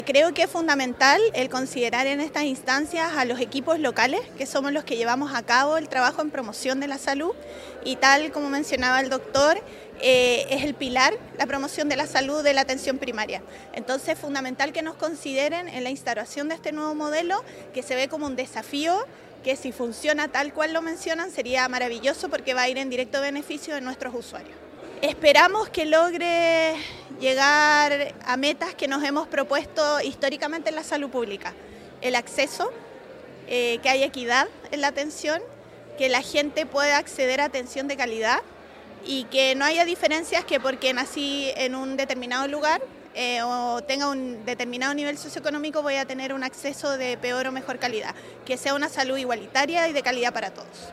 Creo que es fundamental el considerar en estas instancias a los equipos locales, que somos los que llevamos a cabo el trabajo en promoción de la salud, y tal como mencionaba el doctor, es el pilar, la promoción de la salud de la atención primaria. Entonces es fundamental que nos consideren en la instauración de este nuevo modelo, que se ve como un desafío, que si funciona tal cual lo mencionan sería maravilloso porque va a ir en directo beneficio de nuestros usuarios. Esperamos que logre llegar a metas que nos hemos propuesto históricamente en la salud pública. El acceso, que haya equidad en la atención, que la gente pueda acceder a atención de calidad y que no haya diferencias que porque nací en un determinado lugar o tenga un determinado nivel socioeconómico voy a tener un acceso de peor o mejor calidad. Que sea una salud igualitaria y de calidad para todos.